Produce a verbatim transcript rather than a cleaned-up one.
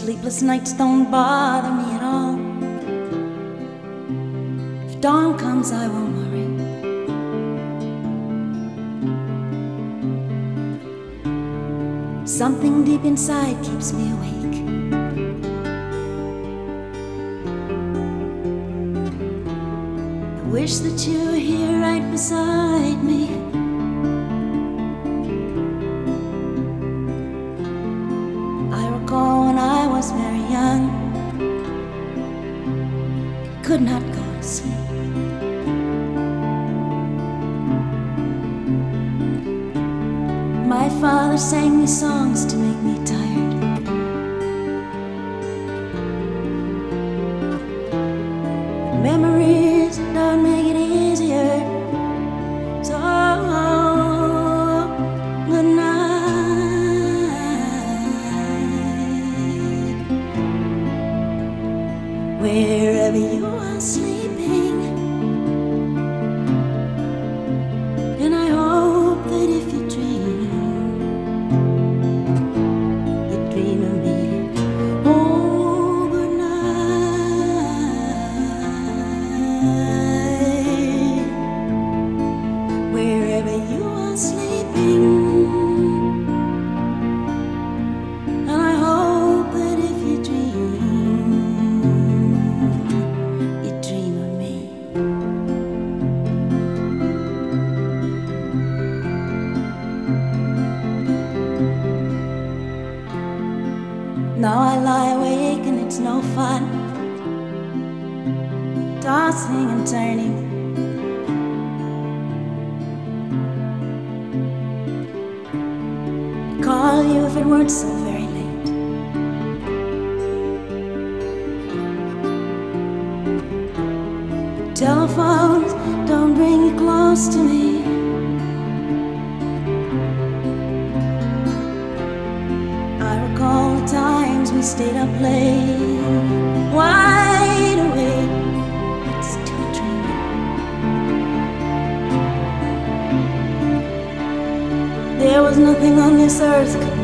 Sleepless nights don't bother me at all. If dawn comes, I won't worry. Something deep inside keeps me awake. I wish that you were here right beside me. I recall when I was very young, I could not go to sleep. My father sang me songs to make me tired. Memories don't make it easier. So good night. Wherever you are sleeping, and I hope that if you dream, now I lie awake and it's no fun, tossing and turning. I'd call you if it weren't so very late. Telephones don't bring you close to me. We stayed up late, wide awake, but still dreaming. There was nothing on this earth could